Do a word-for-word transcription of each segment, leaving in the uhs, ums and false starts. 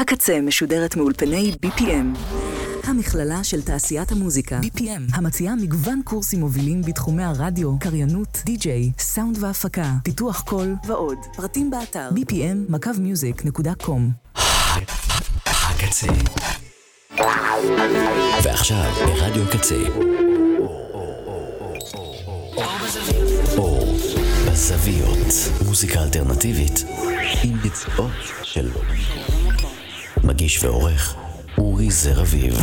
הקצה משודרת מאולפני בי פי אם. המכללה של תעשיית המוזיקה, בי פי אם, המציעה מגוון קורסים מובילים בתחומי הרדיו, קריינות, די-ג'יי, סאונד והפקה, פיתוח קול ועוד. פרטים באתר בי פי אם מקו מיוזיק נקודה קום. הקצה. ועכשיו ברדיו הקצה. אור בזוויות, מוזיקה אלטרנטיבית עם ביצועות של מגיש ועורך אורי זר אביב.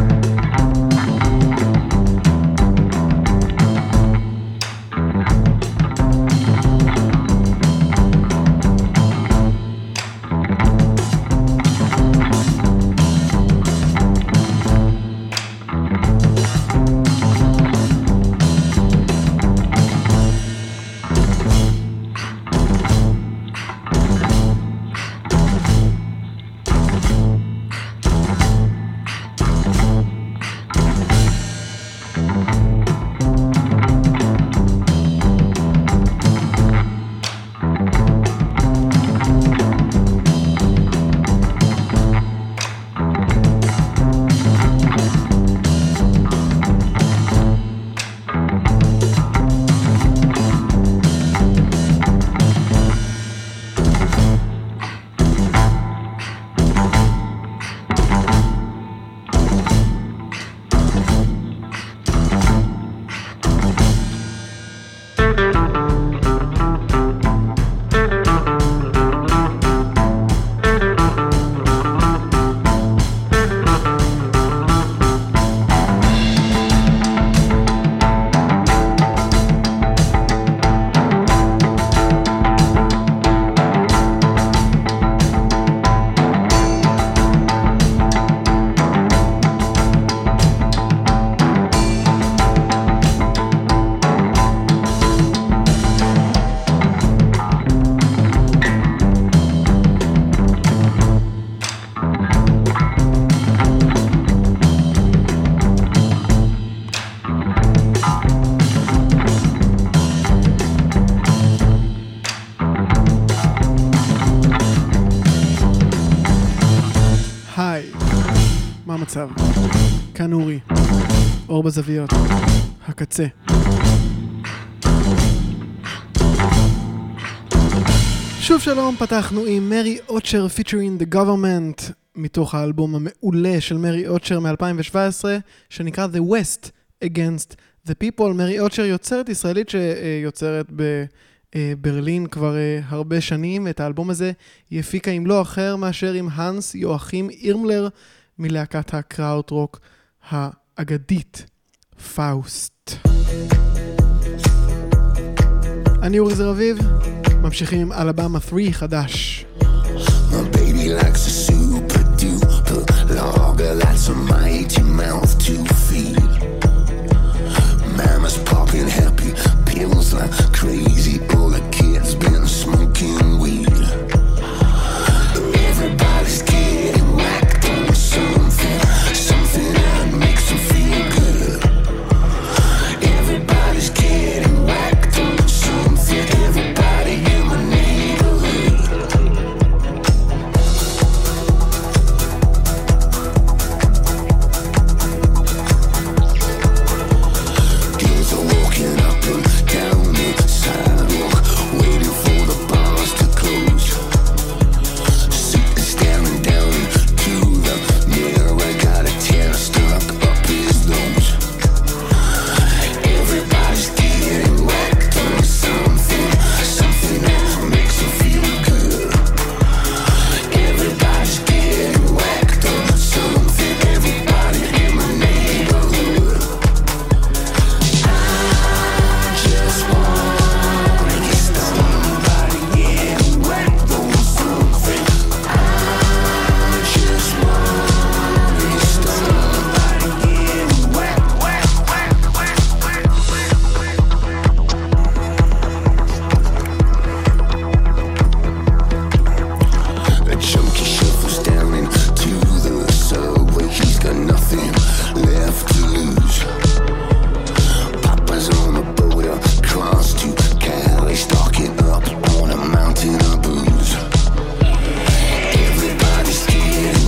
כאן אורי, אור בזוויות, הקצה. שוב שלום, פתחנו עם מרי אוצ'ר featuring the government מתוך האלבום המעולה של מרי אוצ'ר מ-אלפיים שבע עשרה שנקרא The West Against the People. מרי אוצ'ר יוצרת ישראלית שיוצרת בברלין כבר הרבה שנים. את האלבום הזה היא הפיקה עם לא אחר מאשר עם הנס יואכים אירמלר מלהקת הקראוט-רוק האגדית פאוסט. אני אורי זר אביב, ממשיכים עם אלבמה שלוש חדש. My baby likes a super duper lager, that's a mighty mouth to feed. Mama's popping happy pills like crazy, all the kids been smoking weed. Everybody's getting whacked on something, something that makes them feel good. Everybody's getting whacked on something, everybody in my neighborhood. Girls are walking up and down the sidewalk, waiting for the bars to close. Staring down to the mirror, I got a tear stuck up his nose. Everybody's getting whacked on something, something that makes them feel good. Everybody's getting whacked on something, everybody in my neighborhood. I just wanna get stoned by getting whacked on something. Just wanna get stoned by getting whack, whack, whack, whack, whack, whack. A junkie shuffles down into the subway. He's got nothing left to lose. Papa's on a boat across to Cali, stocking up on a mountain of booze. Everybody's getting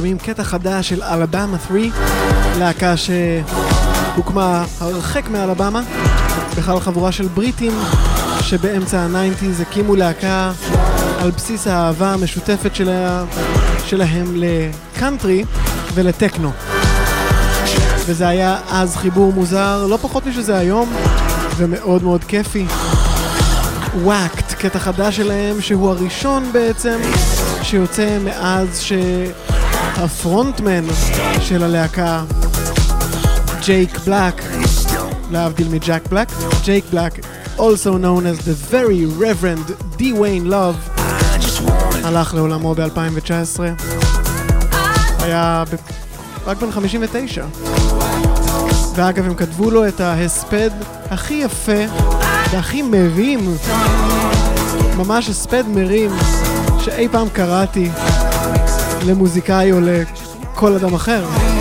שומעים קטע חדש של אלבמה שלוש, להקה שהוקמה הרחק מאלבמה, בכלל חבורה של בריטים שבאמצע ה-תשעים הקימו להקה על בסיס האהבה המשותפת שלה, שלהם לקאנטרי ולטקנו. וזה היה אז חיבור מוזר, לא פחות משזה היום, ומאוד מאוד כיפי. וואקט, קטע חדש שלהם, שהוא הראשון בעצם שיוצא מאז שהפרונטמן של הלהקה, ג'ייק בלק, להבדיל מג'ק בלק, ג'ייק בלק, also known as the very reverend Dwayne Love, הלך לעולמו ב-אלפיים תשע עשרה. היה ב... רק בן חמישים ותשע. ואגב, הם כתבו לו את ההספד הכי יפה והכי מרים, ממש הספד מרים שאי פעם קראתי למוזיקאי או לכל אדם אחר.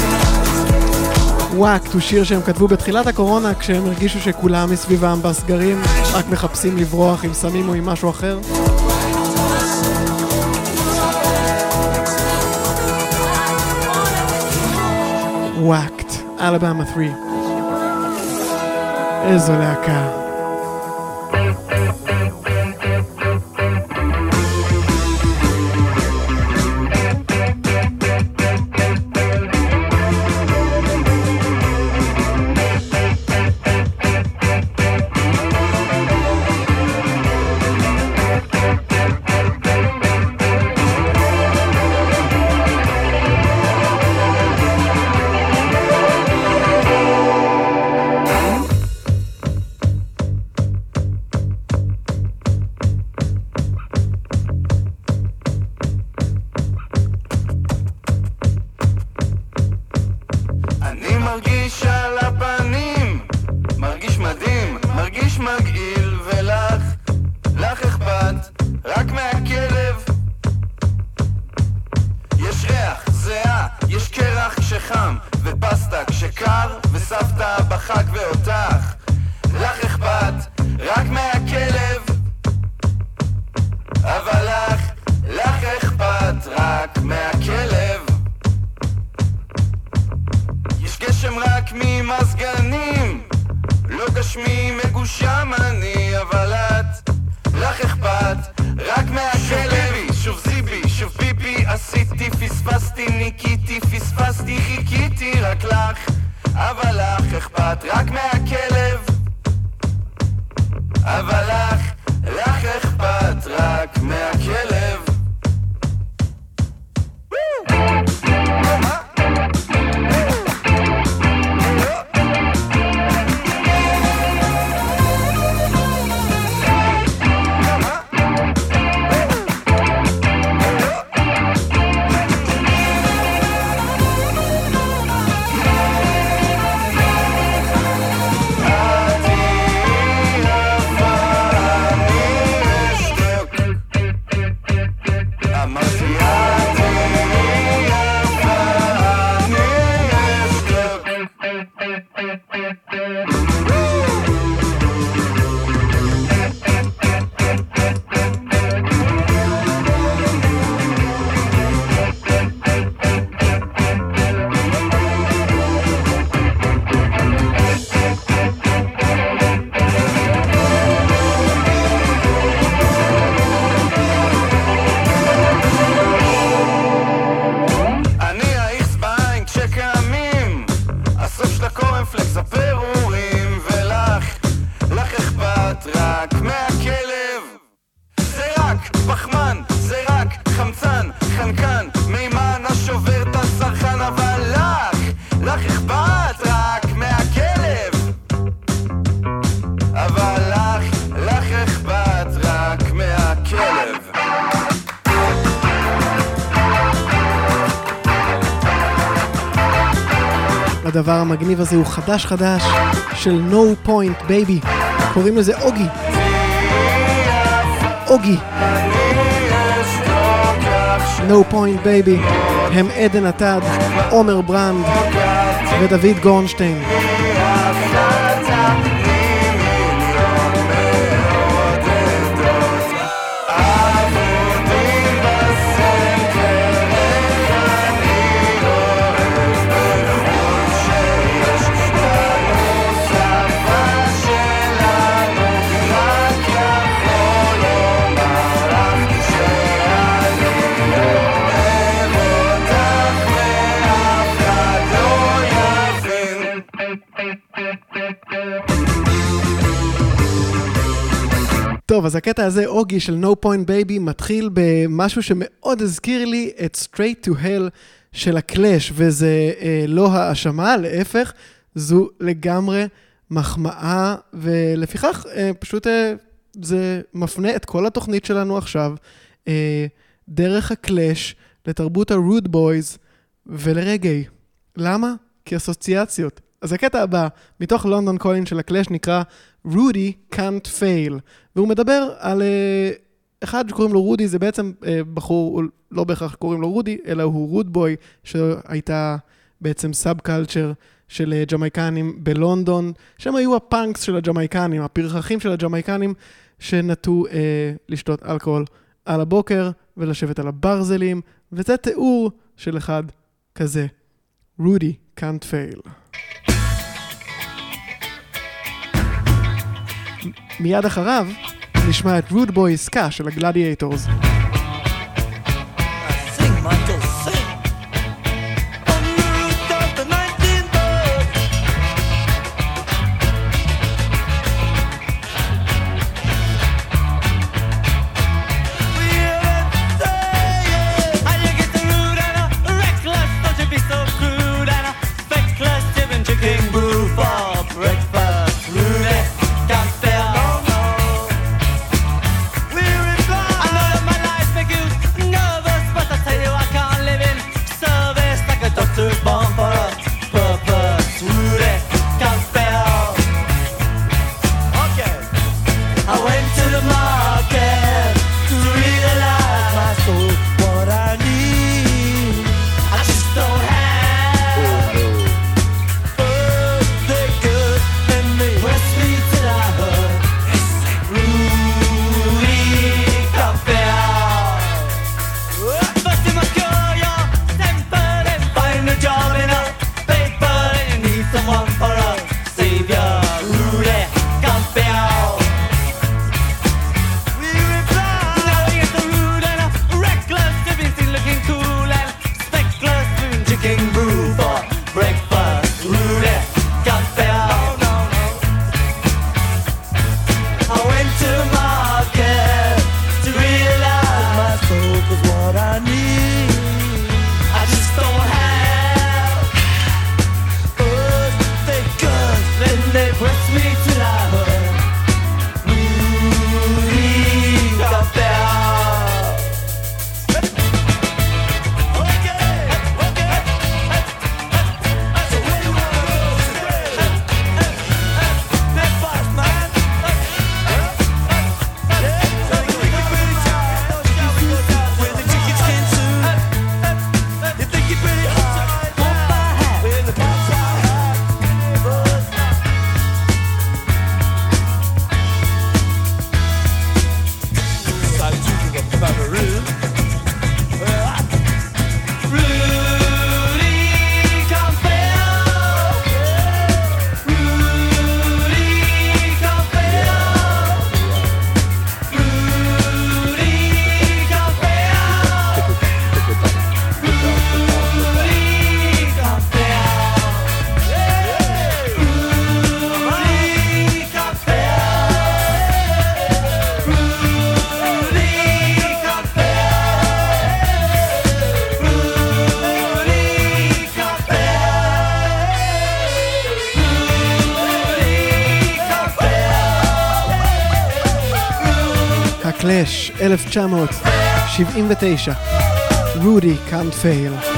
וואקט הוא שיר שהם כתבו בתחילת הקורונה, כשהם הרגישו שכולם מסביבם בסגרים רק מחפשים לברוח עם סמים או עם משהו אחר. וואקט, אלבמה שלוש. איזו להקה. הדבר המגניב הזה הוא חדש חדש של No Point Baby, קוראים לזה אוגי. אוגי No Point Baby, הם עדן עתד, עומר ברנד ודוד גורנשטיין. טוב, אז הקטע הזה, אוגי של No Point Baby, מתחיל במשהו שמאוד הזכיר לי את Straight to Hell של הקלאש, וזה אה, לא האשמה, להפך, זו לגמרי מחמאה, ולפיכך אה, פשוט אה, זה מפנה את כל התוכנית שלנו עכשיו, אה, דרך הקלאש לתרבות ה-Rude Boys ולרגעי. למה? כי אסוציאציות. אז הקטע הבא, מתוך לונדון קולין של הקלאש, נקרא Rudy Can't Fail, והוא מדבר על uh, אחד שקוראים לו רודי, זה בעצם uh, בחור, לא בהכרח קוראים לו רודי, אלא הוא רוד בוי, שהייתה בעצם סאב קלצ'ר של uh, ג'מייקנים בלונדון, שהם היו הפאנקס של הג'מייקנים, הפרחחים של הג'מייקנים, שנטו uh, לשתות אלכוהול על הבוקר ולשבת על הברזלים, וזה תיאור של אחד כזה, רודי Can't Fail. מיד אחריו נשמע את Rude Boy Ska של הגלדיאטורס. קלאש, אלף תשע מאות שבעים ותשע, Rudy Can't Fail.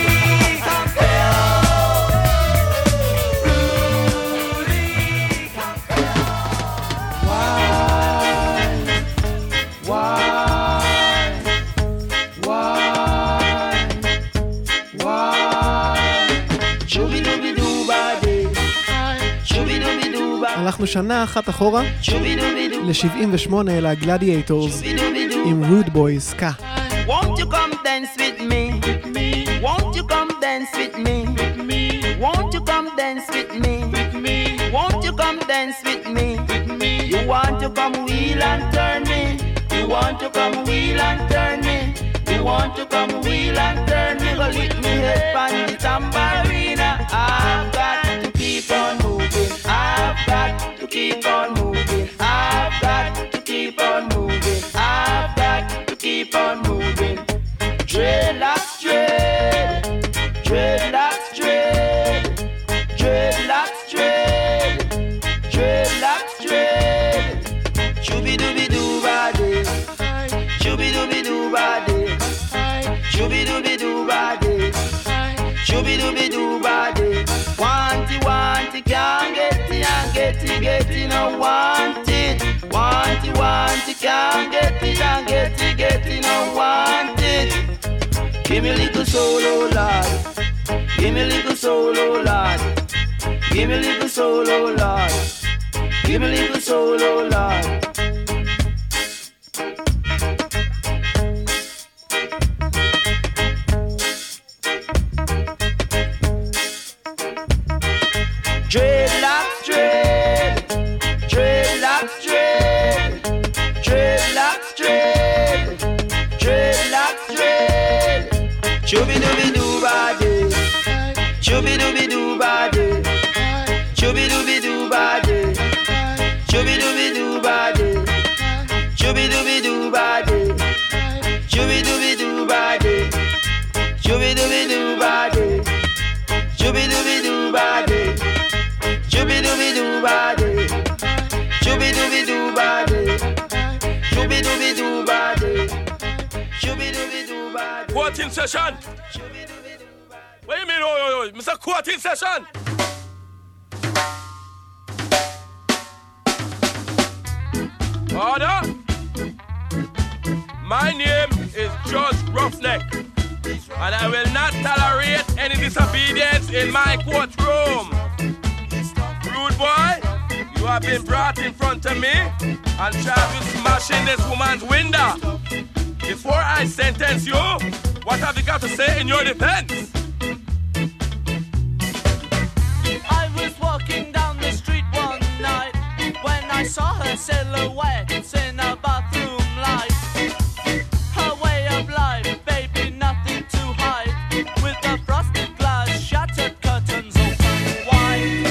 הלכנו שנה אחת אחורה ל-שבעים ושמונה לגלדיאטורס עם Rude Boy Ska. Won't you come dance with me? Won't you come dance with me? Won't you come dance with me? Won't you come dance with me? You want to come wheel and turn me? You want to come wheel and turn me? You want to come wheel and turn me? Go lick me head on the tambourine. I've got to keep on moving. can't get it, get it, no want it. Want it, want it, can't get it, can't get it, get it, no want it. Give me a little soul, oh Lord. Give me a little soul, oh Lord. Give me a little soul, oh Lord. Give me a little soul, oh Lord. Dreadlocks, dread, dreadlocks, dread, dreadlocks, dread, dreadlocks, dread. Chubby dooby doo body, chubby dooby doo body, chubby dooby doo body, chubby dooby doo body, chubby dooby doo body, chubby dooby doo body, chubby dooby doo body, chubby dooby doo body. Chubby dooby doo body, chubby dooby doo body, chubby dooby doo body, chubby dooby doo body. Quoting session. What do you mean, oh, oh, oh, Mister Quoting session? Order. My name is Judge Roughneck, and I will not tolerate any disobedience in my courtroom. Rude boy, you have been brought in front of me and charged with smashing this woman's window. Before I sentence you, what have you got to say in your defense? I was walking down the street one night when I saw her silhouette in a bathroom light. Her way of life, baby, nothing to hide. With the frosted glass, shattered curtains open wide.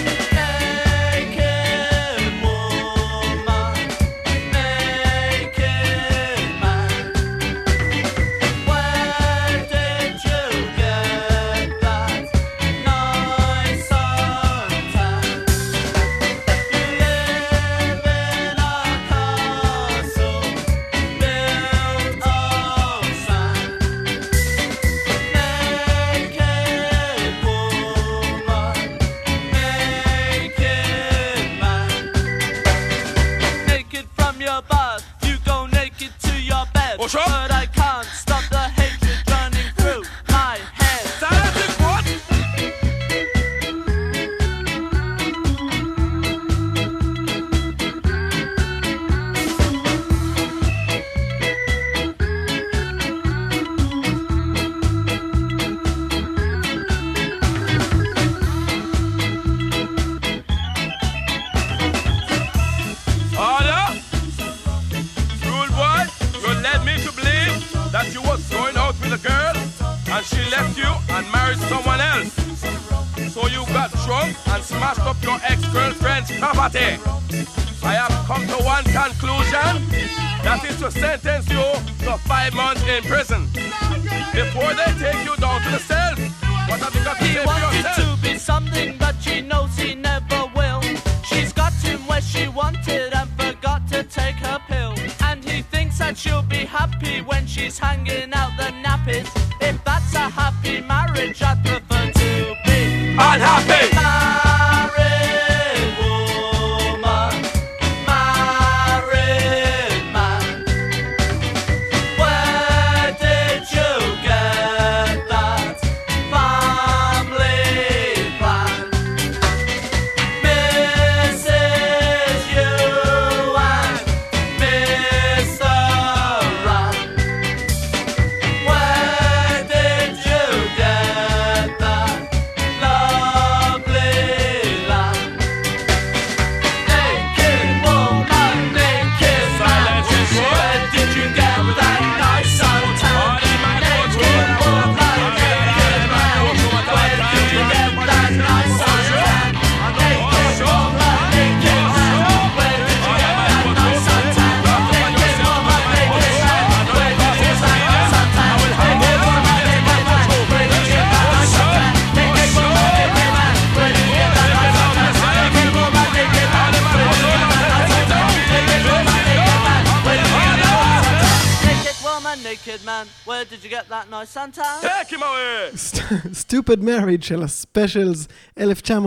What's up? But I can't stop the hatred running through my head. Silence, what? Order. Rule boy, you led me to believe that you was going out with a girl and she left you and married someone else. So you got drunk and smashed up your ex-girlfriend's property. I have come to one conclusion, that is to sentence you to five months in prison. Before they take you down to the cells, what have you got to He say for wanted yourself? to be something, but she knows he never will. She's got him where she wanted and forgot to take her pill. And he thinks that she'll be happy when she's hanging out the nappies. If that's a happy marriage, I'd prefer to be Unhappy! married woman, married man. Where did you get that family plan? Missus You and Mister Ram. Where did you get that lovely land? Naked woman, naked man. Silence is good. Where did you get that nice suntan? Naked woman, naked man. Where did you get that nice suntan? Naked woman, naked man. Where did you get that nice suntan? Naked woman, naked man. Where did you get that nice suntan? Naked woman, naked man. Where did you get that nice suntan? Naked woman, naked man. Where did you get that nice suntan? Naked woman, naked man. Where did you get that nice suntan? Naked woman, naked man. Where did you get that nice suntan? Naked woman, naked man. Where did you get that nice suntan? Take him away! סטופד מריג' של הספיישלס אלף תשע מאות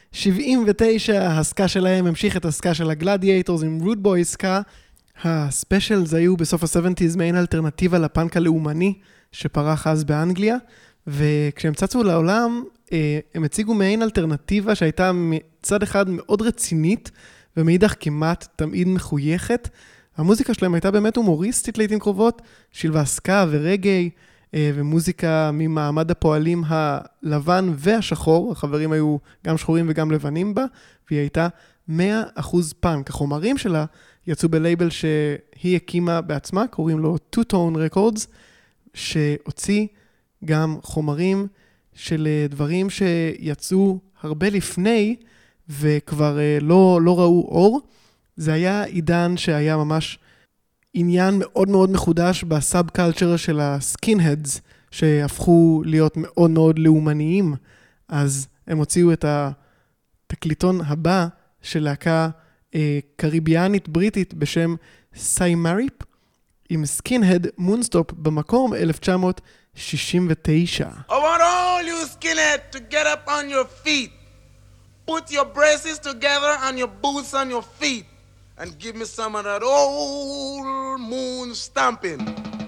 שבעים ותשע, הסקה שלהם המשיך את הסקה של הגלדיאטורס עם רוד בוי סקה. הספיישלס היו בסוף ה-שבעים מעין אלטרנטיבה לפאנק הלאומני שפרח אז באנגליה, וכשהם צצו לעולם, הם הציגו מעין אלטרנטיבה שהייתה מצד אחד מאוד רצינית, ומאידך כמעט תמיד מחויכת. המוזיקה שלהם הייתה באמת הומוריסטית לעתים קרובות, שילבה סקה ורגעי, ומוזיקה ממעמד הפועלים הלבן והשחור. החברים היו גם שחורים וגם לבנים בה, והיא הייתה מאה אחוז פאנק. החומרים שלה יצאו בלייבל שהיא הקימה בעצמה, קוראים לו Two Tone Records, שהוציא גם חומרים של דברים שיצאו הרבה לפני, וכבר לא, לא ראו אור. זה היה עידן שהיה ממש עניין מאוד מאוד מחודש בסאב קלצ'ר של הסקין-הדס, שהפכו להיות מאוד מאוד לאומניים. אז הם הוציאו את התקליטון הבא של להקה אה, קריביאנית בריטית בשם סיימריפ, עם סקין-הד מונסטופ במקור מ-אלף תשע מאות שישים ותשע. I want all you skinhead to get up on your feet. Put your braces together and your boots on your feet. And give me some of that old moon stomping.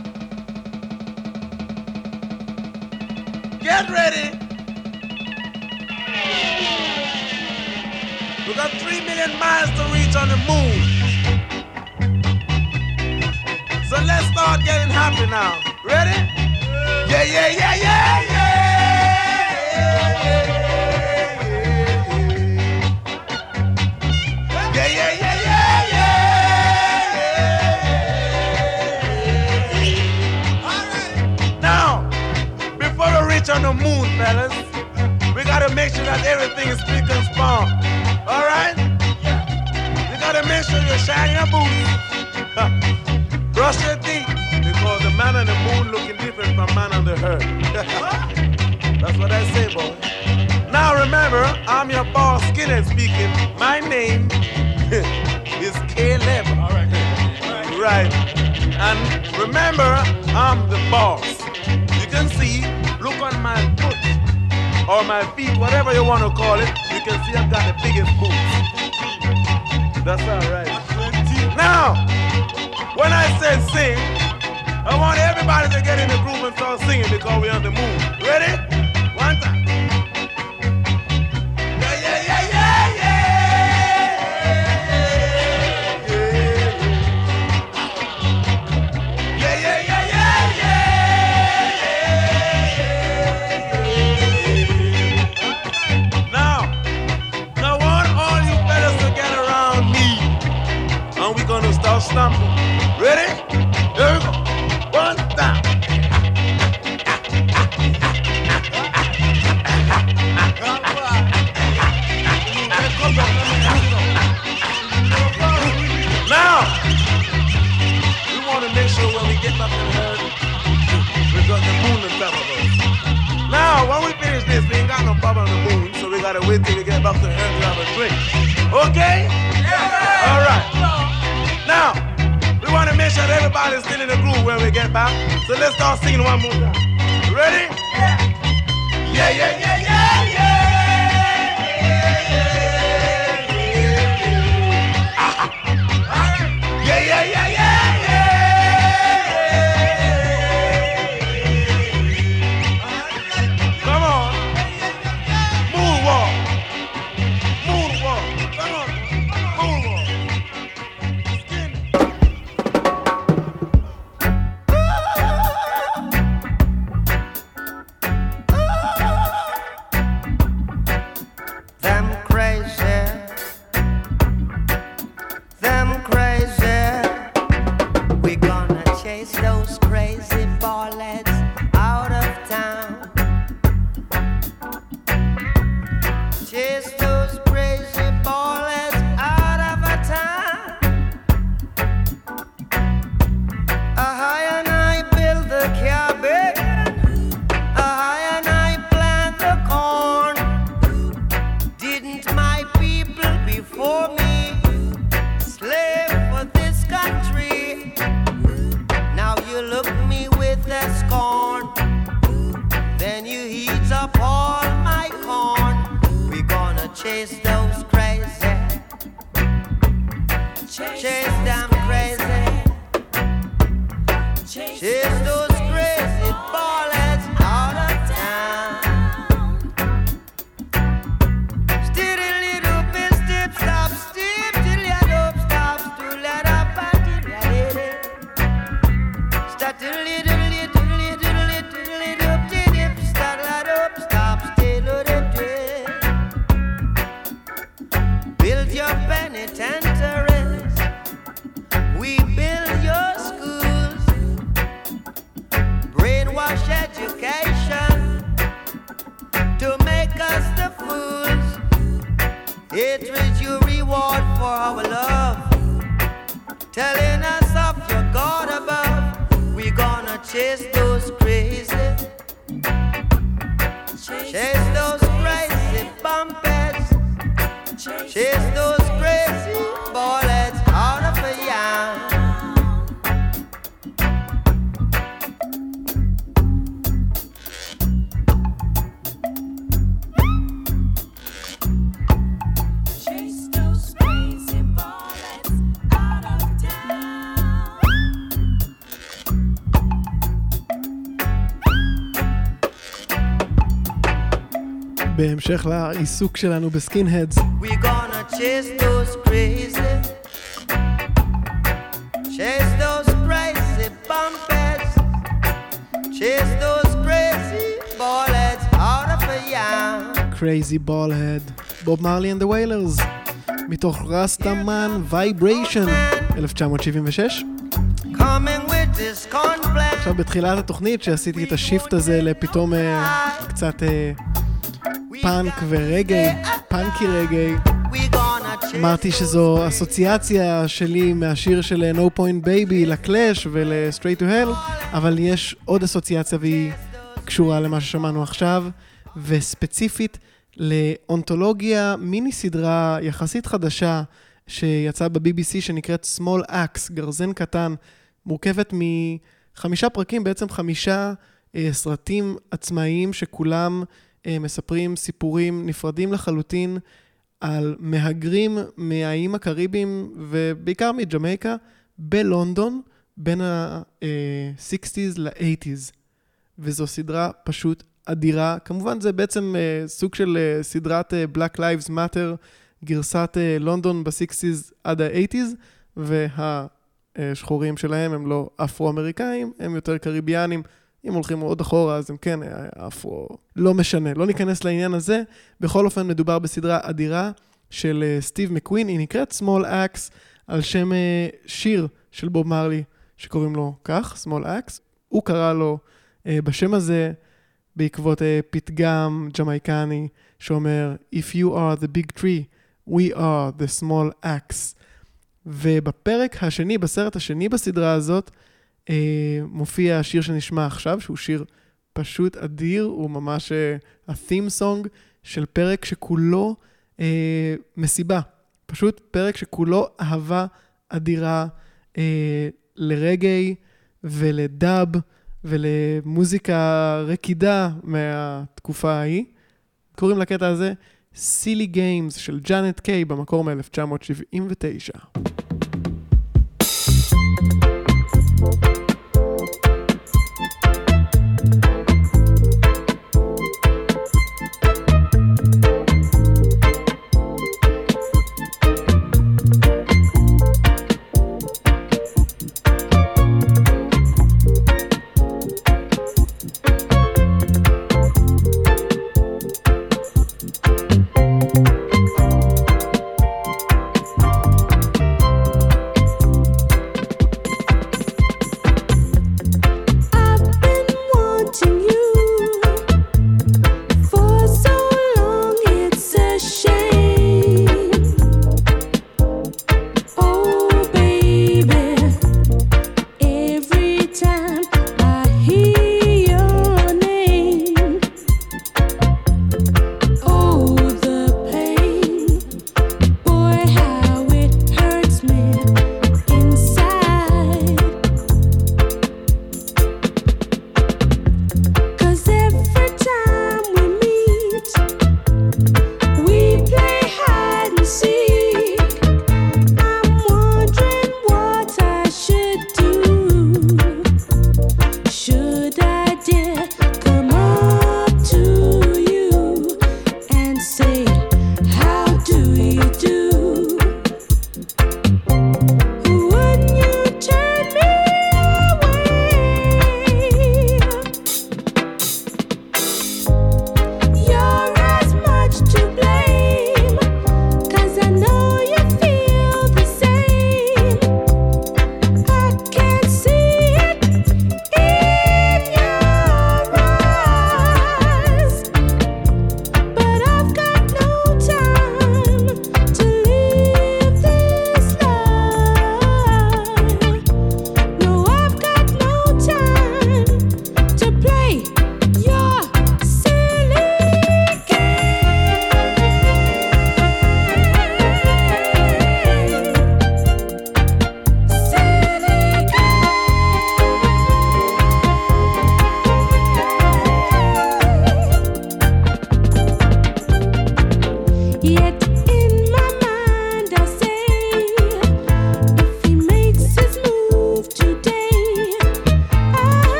Get ready. We got three million miles to reach on the moon. So let's start getting happy now. Ready? Yeah, yeah, yeah, yeah, yeah. Yeah, yeah, yeah, yeah, yeah. All right. Now, before we reach on the moon, fellas, we gotta make sure that everything is spick and span. All right? You gotta make sure you shine your boots. Brush your teeth, because the man on the moon looking different from man on the earth. That's what I say, boy. Now remember, I'm your boss, Skinhead speaking. My name is Caleb. All right. Right. And remember, I'm the boss. You can see, look on my foot, or my feet, whatever you want to call it, you can see I've got the biggest boots. That's all right. Now, when I said sing, I want everybody to get in the groove and start singing because we're on the moon. Ready? One time. Yeah, yeah, yeah, yeah, yeah. Yeah, yeah, yeah, yeah, yeah. Now, now I want all you fellas to get around me, and we're gonna start stomping. Ready? Here we go. One time. Now, we want to make sure when we get up in here, we got the moon on top of us. Now, when we finish this, we ain't got no problem on the moon, so we gotta wait till we get back to Earth to have a drink. Okay? Yeah! All right. Now, we want to make sure that everybody's still in the groove when we get back. So let's start singing one more time. Ready? Yeah. Yeah, yeah, yeah, yeah, yeah. Yeah, yeah, yeah, yeah, yeah. Come on. Moonwalk. Moonwalk. Come on. Moonwalk. Them crazy, them crazy. We gonna chase those crazy ballets out of town. Chase those crazy ballets out of a town. A high and I build the cabin. A high and I plant the corn. Didn't my people before me slave for this country? Now you look me with a scorn. Then you heat up all my corn. We gonna chase damn crazy. Chase those crazy ballheads out of town. Steady little bit, step, stop, step, till you don't stop, to let up, till you let it. Start to little, little, little, little, little, dip, start let up, stop, stay, load up, drip. Build your penitentiaries, we build your schools, brainwash education to make us the fools. Hatred you reward for our love, telling us of your God above. We gonna chase those crazy, chase those crazy bumpers, chase those crazy ballheads out of a yam. Chase those crazy ballets out of town. בהמשך לעיסוק שלנו בסקין-הדס, We gonna chase those crazy, chase those crazy bumpers, chase those crazy ballheads out of a yam. Crazy Ballhead, בוב מרלי and the Wailers, מתוך רסטאמן וייבריישן, אלף תשע מאות שבעים ושש. Coming with this cornflake. עכשיו בתחילת התוכנית שעשיתי את השיפט הזה לפתאום אה, קצת אה, פאנק ורגעי, פאנקי רגעי, We gonna chase אמרתי שזו אסוציאציה שלי מהשיר של No Point Baby לקלאש ול-Straight to Hell, אבל יש עוד אסוציאציה והיא קשורה למה ששמענו עכשיו, וספציפית לאונתולוגיה, מיני סדרה יחסית חדשה שיצאה ב-בי בי סי שנקראת Small Axe, גרזן קטן, מורכבת מחמישה פרקים, בעצם חמישה אה, סרטים עצמאיים שכולם אה, מספרים סיפורים נפרדים לחלוטין על מהגרים מהאיים הקריביים ובעיקר מג'מייקה בלונדון בין ה-שישים ל-שמונים. וזו סדרה פשוט אדירה. כמובן זה בעצם uh, סוג של uh, סדרת uh, Black Lives Matter, גרסת uh, לונדון ב-שישים עד ה-שמונים, והשחורים שלהם הם לא אפרו-אמריקאים, הם יותר קריביאנים. אם הולכים עוד אחורה, אז הם כן אפרו. לא משנה, לא ניכנס לעניין הזה. בכל אופן מדובר בסדרה אדירה של uh, סטיב מקווין, היא נקראת Small Axe, על שם uh, שיר של בוב מרלי, שקוראים לו כך, Small Axe. הוא קרא לו uh, בשם הזה, בעקבות uh, פתגם ג'מייקני שאומר If you are the big tree, we are the small axe. ובפרק השני, בסרט השני בסדרה הזאת, uh, מופיע השיר שנשמע עכשיו, שהוא שיר פשוט אדיר, הוא ממש uh, ה-theme song של פרק שכולו uh, מסיבה. פשוט פרק שכולו אהבה אדירה uh, לרגעי ולדאב, ולמוזיקה רקידה מהתקופה ההיא. קוראים לקטע הזה Silly Games של ג'אנט קיי, במקור מ-אלף תשע מאות שבעים ותשע.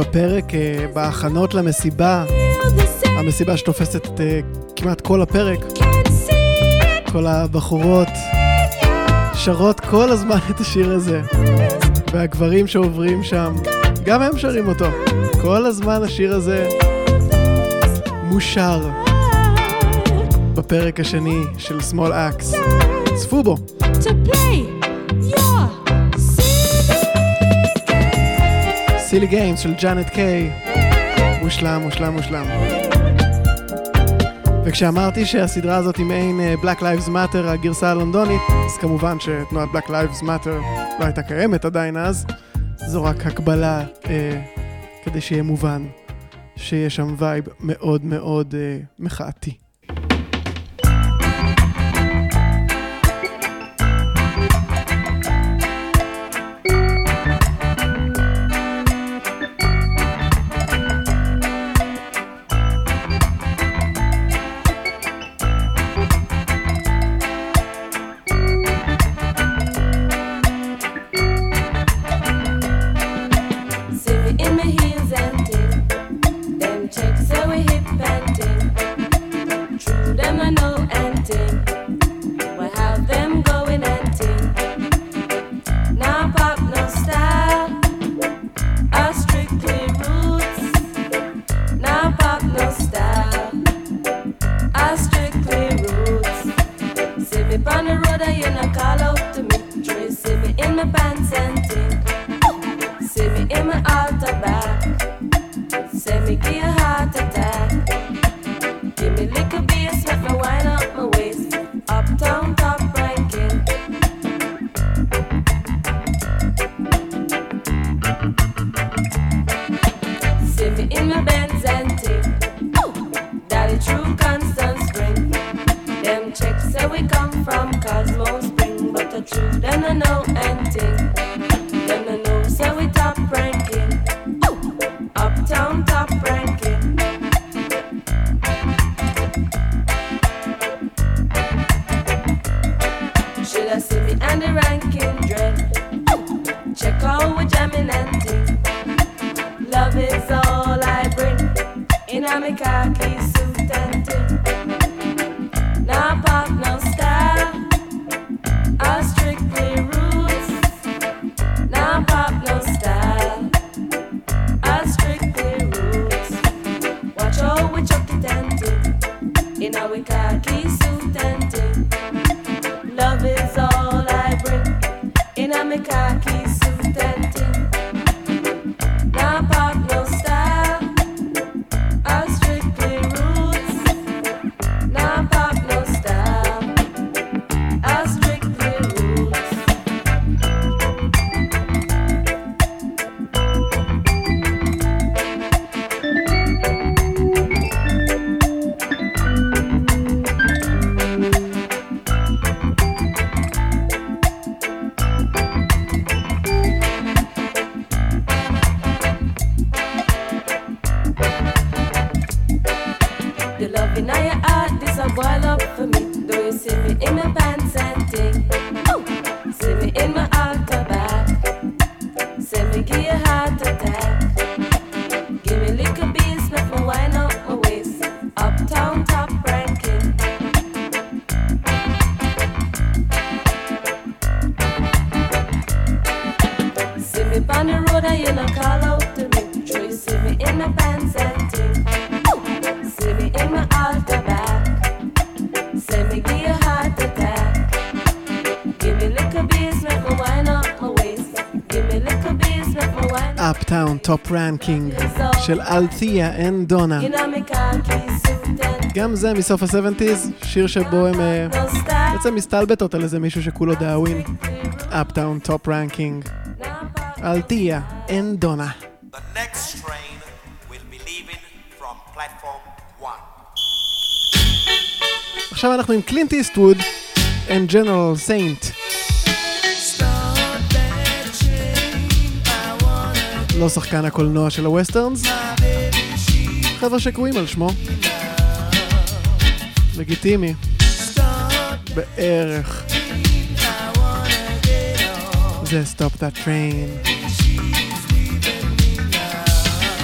בפרק, אה, בהכנות למסיבה, המסיבה שתופסת את אה, כמעט כל הפרק, כל הבחורות שרות כל הזמן את השיר הזה, והגברים שעוברים שם גם הם שרים אותו. כל הזמן השיר הזה מושר בפרק השני של Small Axe. צפו בו. Silly Games של ג'אנט קיי. מושלם, מושלם, מושלם. וכשאמרתי שהסדרה הזאת היא מעין Black Lives Matter, הגרסה הלונדונית, אז כמובן שתנועת Black Lives Matter לא הייתה קיימת עדיין אז. זו רק הקבלה אה, כדי שיהיה מובן שיש שם וייב מאוד מאוד אה, מחאתי. טופ רנקינג של אלתיה אנד דונה. גם זה מסוף ה-שבעים, שיר שבו הם בעצם מסתלבטות על איזה מישהו שכולו דאווין. אפטאון טופ רנקינג. אלתיה אנד דונה. The next train will be leaving from platform one. עכשיו אנחנו עם קלינט איסטווד and General Saint. לא שחקן הקולנוע של הווסטרנס, חבר'ה שקרויים על שמו. לגיטימי. בערך. זה Stop That Train.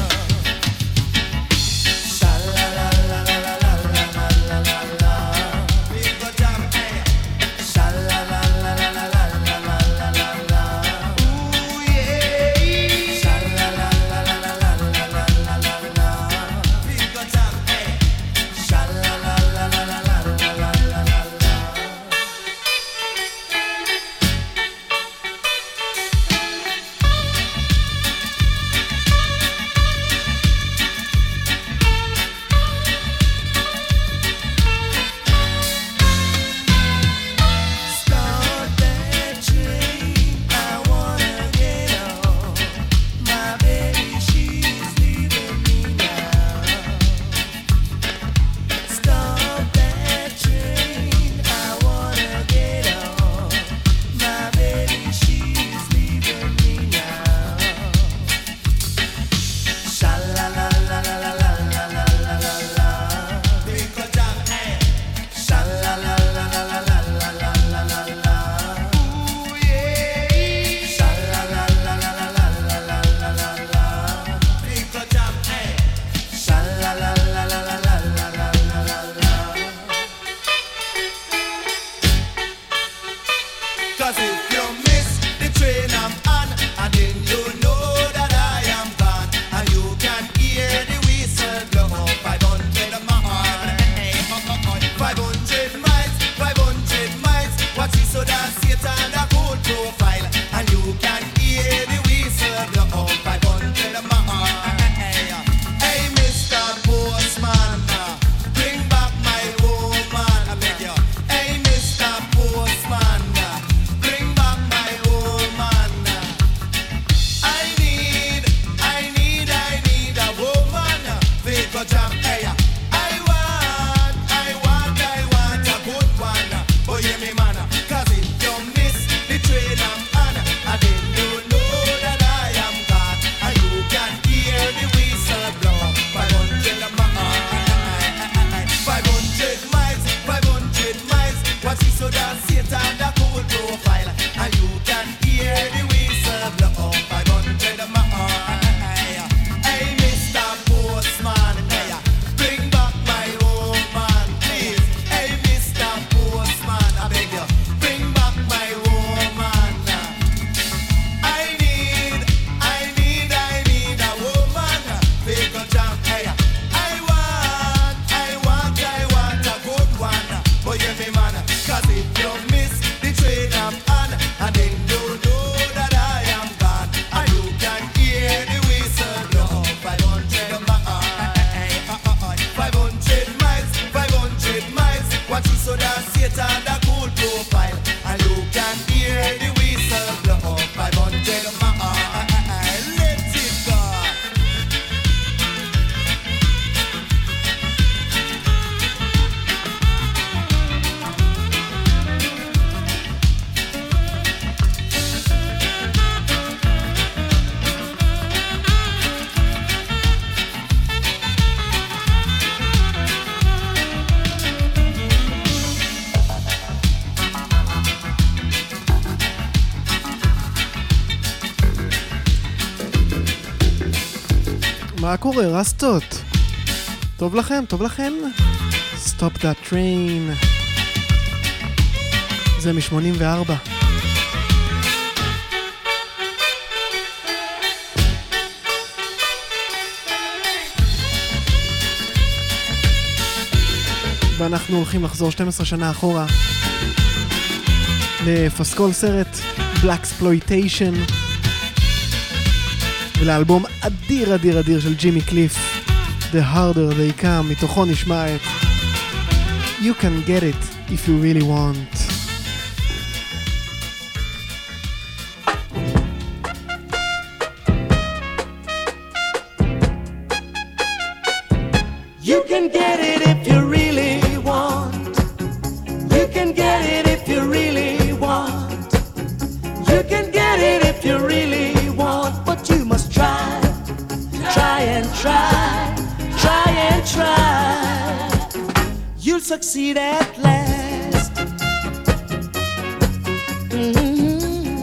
מה קורה, רסטות? טוב לכם? טוב לכם? Stop that train. זה מ-שמונים וארבע. ואנחנו הולכים לחזור שתים עשרה שנה אחורה לפסקול סרט Blaxploitation ולאלבום אדיר אדיר אדיר של ג'ימי קליף The Harder They Come. מתוכו נשמע את You Can Get It If You Really Want. You can get it if you really want. You can get it if you really want. You can get it if you really want. But you must try, try and try, try and try. You'll succeed at last. Mm-hmm.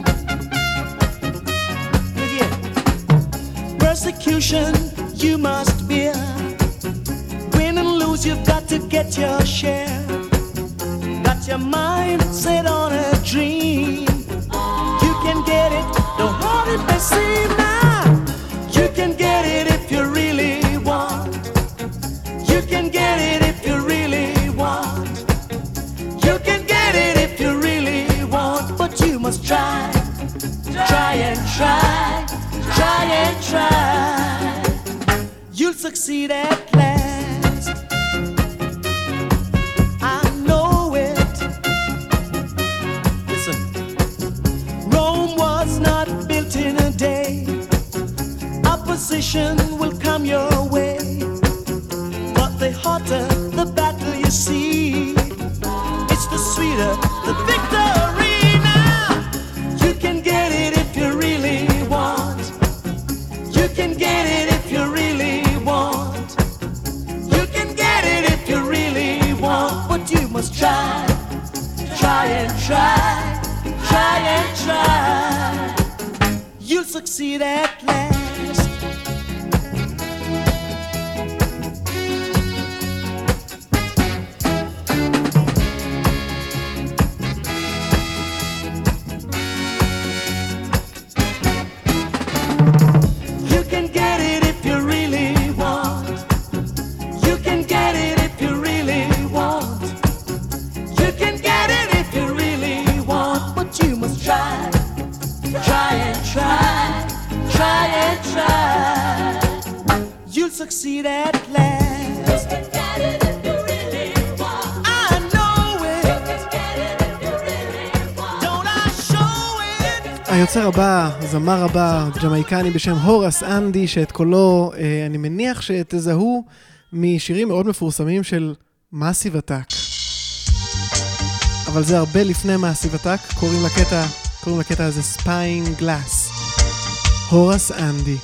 Yeah. Persecution you must bear. Win and lose, you've got to get your share. Got your mind set on a dream. You can get it, don't hold it may seem now. You can get it if you really want. You can get it if you really want. You can get it if you really want. But you must try, try and try, try and try. You'll succeed at last. I know it. Listen, Rome was not built in a day. Opposition will come your way. But the hotter the battle you see, it's the sweeter the victory now. You can get it if you really want. You can get it if you really want. You can get it if you really want. But you must try, try and try, try and try. You'll succeed at last. You can get it if you really want. You can get it if you really want. You can get it if you really want. But you must try, try and try, try and try. You'll succeed at last. You can get it if you really want. I know it. You can get it if you really want. Don't I show it? היוצר הבא, זמר הבא, ג'מייקני בשם הורס אנדי, שאת קולו אה, אני מניח שתזהו משירים מאוד מפורסמים של מאסיב אטאק. אבל זה הרבה לפני מאסיב אטאק, קוראים לקטע, קוראים לקטע הזה ספיין גלאס. הורס אנדי.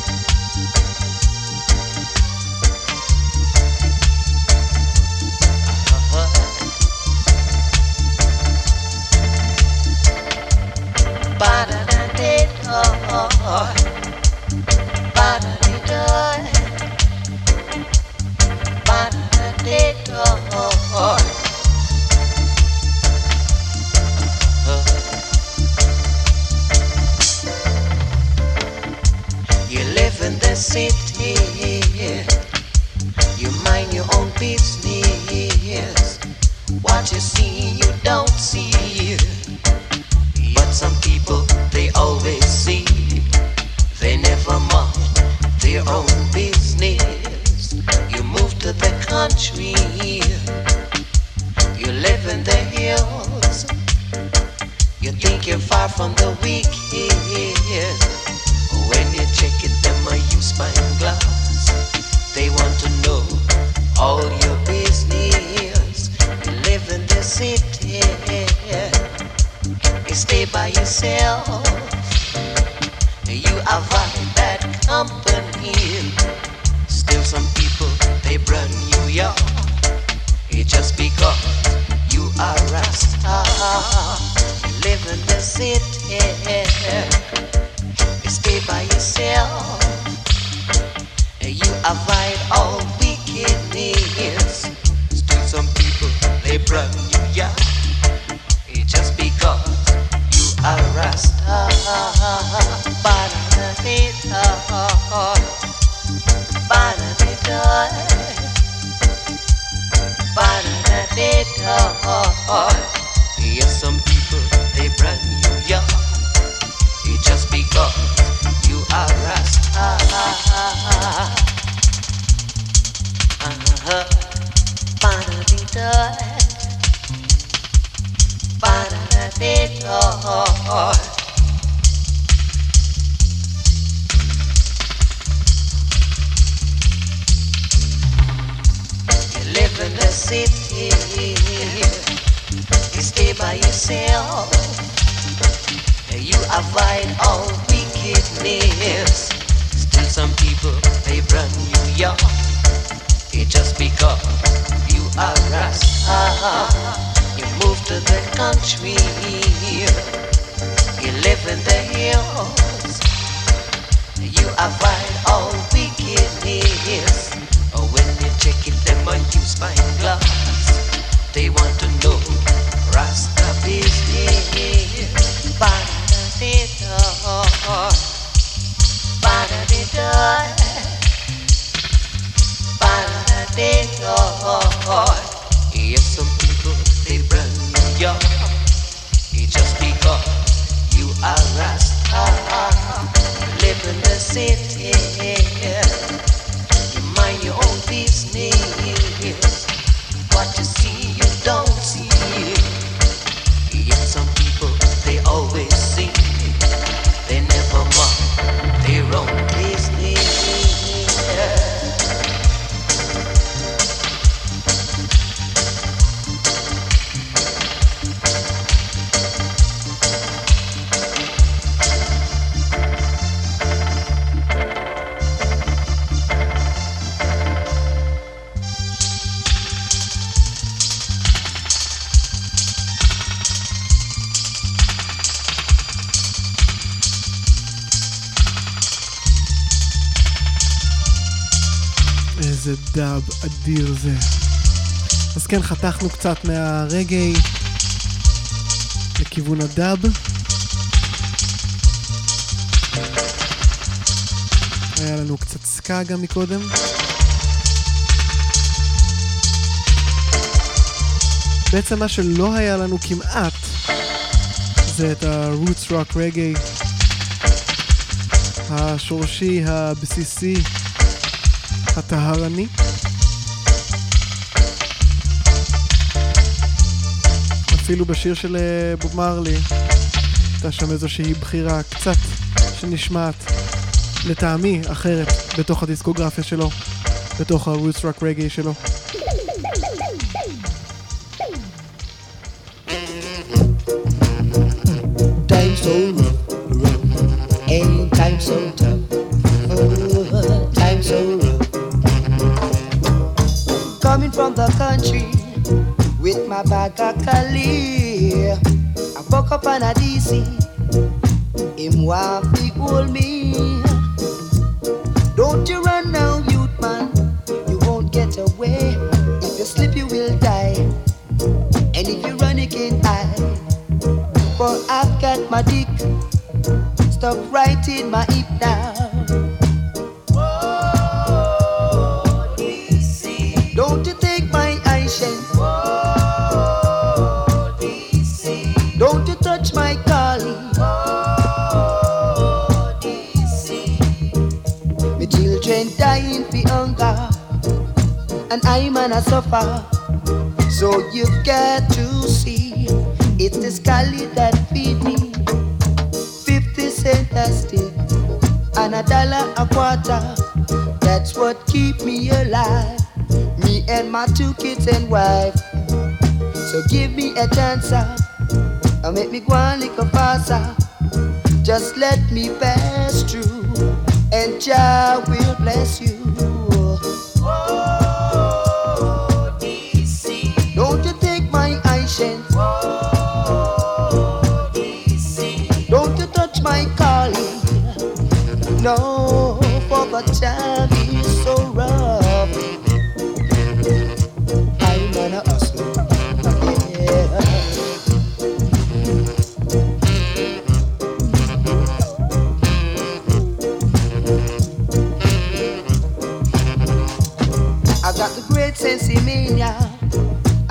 You live in the city, you mind your own business. What you see, you don't see. But some people, they always see. They never mind their own business. You move to the country, you live in the hills. You think you're far from the wicked. When you check it, them a use spyglass. They want to know all your business. You live in the city, you stay by yourself. You avoid bad company. Still some people, they brand you young. It's just because you are Rasta. You live in the city, you stay by yourself. avoid all wickedness. Still some people, they brand you, yeah. It's just because you are Rasta. Bananita, bananita, bananita. Yes, some people, they brand you, yeah. It's just because you are Rasta. Uh-huh. Bananita, bananita. You live in the city, you stay by yourself, you avoid all wickedness. Still some people, they brand you young. It's just because you are Rasta. You move to the country, you live in the hills, you avoid all wickedness. Oh, when you check it, them on you spyglass, they want to know Rasta business. Ba-da-da-da-da, ba-da-da-da, ba-da-da-da. Yes, some people, they brand you young. It's just because you are Rasta. Live in the city, you mind your own business. What you see, you don't see. Yet some people, they always sing. They never mind their own business. איזה דאב אדיר זה. אז כן, חתכנו קצת מהרגעי לכיוון הדאב. היה לנו קצת סקה גם מקודם. בעצם מה שלא היה לנו כמעט זה את ה-Roots Rock Reggae השורשי, הבסיסי, הטהרני. אפילו בשיר של בוב מרלי הייתה שם איזושהי בחירה קצת שנשמעת לטעמי אחרת בתוך הדיסקוגרפיה שלו, בתוך ה-Roots Rock Reggae שלו. Time so rough, rough, ain't time so tough, oh, time so rough. Coming from the country with my bag of Cali, I woke up on a D C, him want to hold me. Don't you run now, youth man, you won't get away. If you slip you will die, and if you run you can't hide. For I've got my dick stuck right in my hip now. Whoa, D C. Don't you take my eyeshine. Whoa, D C. Don't you touch my calling. Whoa, D C. My children dying for hunger, and I'm gonna suffer. So you've got to see. It's the Scally that feed me. Fifty cent a stick and a dollar a quarter. That's what keep me alive. Me and my two kids and wife. So give me a chance, and make me go on like a faster. Just let me pass through, and Jah will bless you. Oh, D C. Don't you take my eyeshine. My calling, no, for the time is so rough.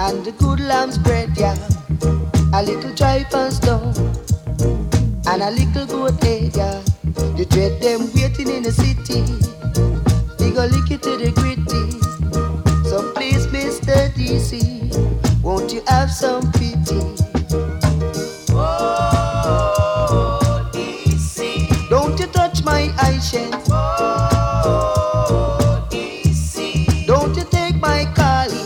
and the good lamb's bread, yeah. A little tripe and stone and a little goat head, yeah. You dread them waiting in the city. We go lick it to the gritty. So please, Mister D C, won't you have some pity? Oh, D C, don't you touch my eyeshadow. Oh, D C, don't you take my calling.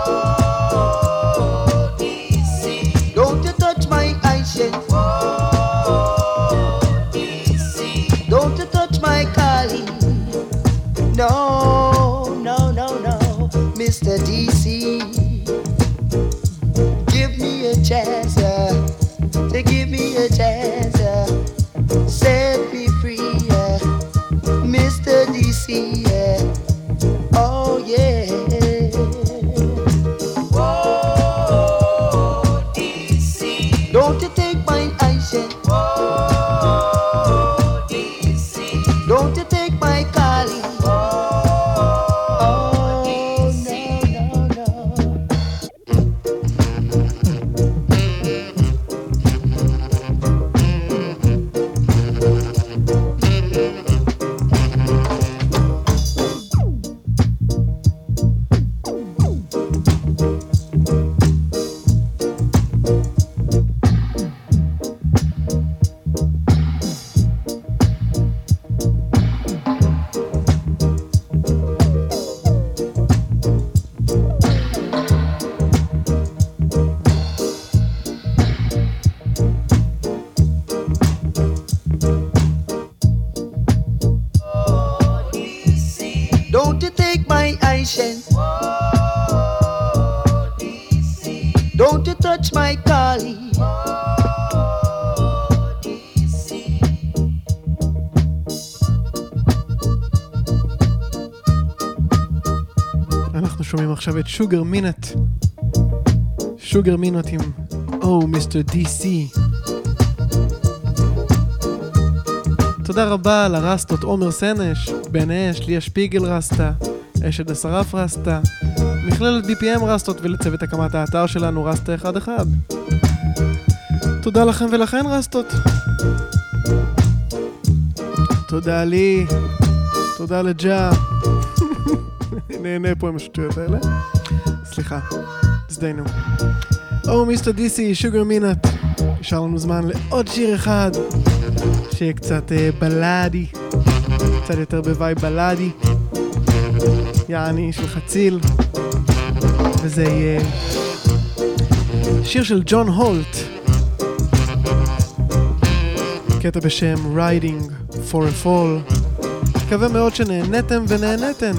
Oh, D C, don't you touch my eyeshadow. Oh, D C, don't you touch my calling. No, no, no, no, Mister D C, give me a chance, uh, to give me a chance, uh, set me free, uh, Mister D C, uh, oh yeah. Whoa, D C, don't you take my eyeshade. Whoa, D C, don't you take my calling. Don't you take my eyeshade. Whoa, D C, don't you touch my collie. Whoa, D C. אנחנו שומעים עכשיו את שוגר מינט. שוגר מינט עם Oh, מיסטר די סי. תודה רבה לרסטות עומר סנש, בן אש, ליה שפיגל רסטה, אשד השרף רסטה, מכללת בי פי אם רסטות ולצוות הקמת האתר שלנו רסטה אחד אחד. תודה לכם ולכן רסטות. תודה לי, תודה לג'ה. נהנה פה עם השטויות האלה. סליחה, תזדיינו. או מיסטר די סי, שוגר מינט. נשאר לנו זמן לעוד שיר אחד שיהיה קצת אה, בלאדי, קצת יותר בוואי בלאדי, יעני של חציל, וזה יהיה שיר של ג'ון הולט, קטע בשם Riding for a Fall. מקווה מאוד שנהנתם ונהנתם.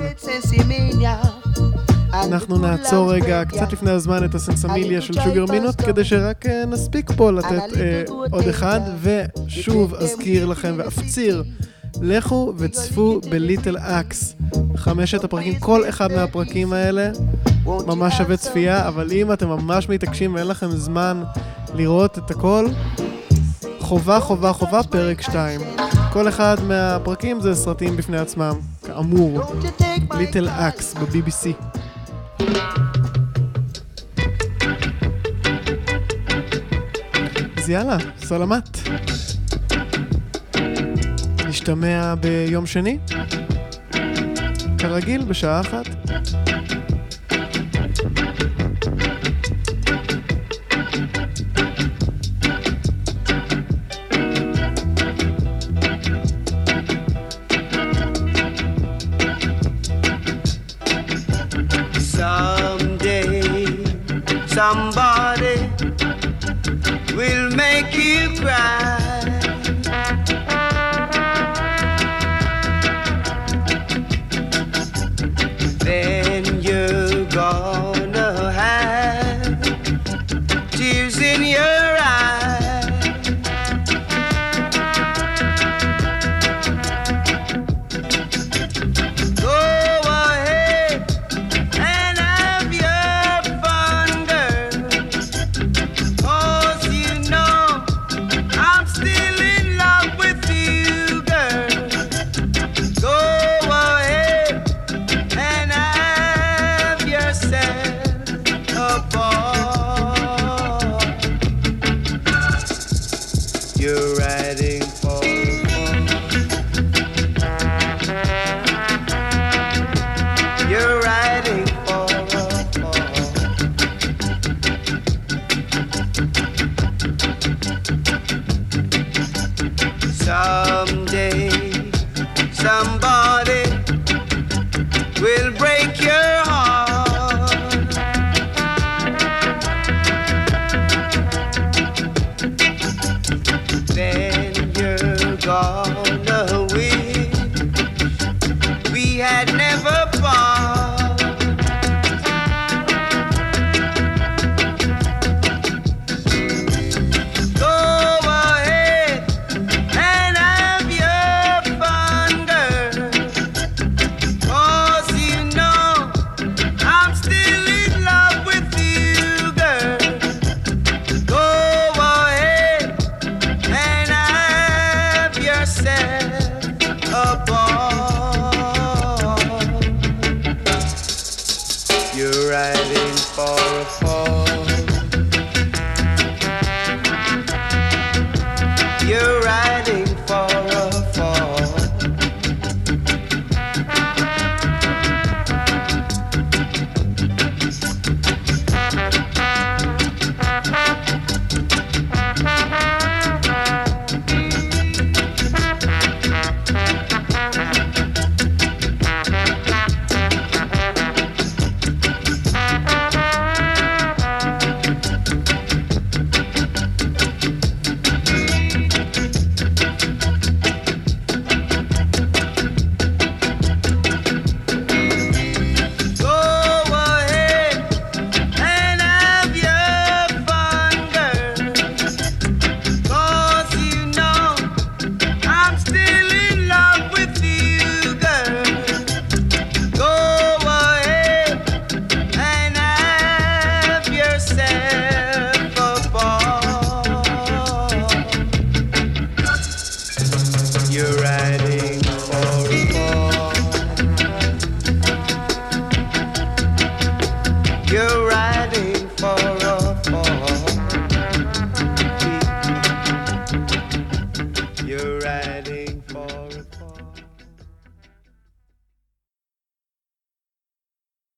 אנחנו נעצור רגע קצת לפני הזמן את הסנסמיליה של שוגר מינות כדי שרק נספיק פה לתת אה, עוד אחד, ושוב אזכיר לכם ואפציר, לכו וצפו בליטל אקס. חמשת הפרקים, כל אחד מהפרקים האלה ממש שווה צפייה, אבל אם אתם ממש מתעקשים ואין לכם זמן לראות את הכל, חובה חובה חובה פרק שתיים. כל אחד מהפרקים זה סרטים בפני עצמם, כאמור. ליטל אקס ב-בי בי סי. אז יאללה, סלמת. נשתמע ביום שני, כרגיל בשעה אחת. Somebody will make you cry. Then you're gonna have tears in your eyes. Go ahead and have your fun, girl. someday somebody will break your heart. Then you're gonna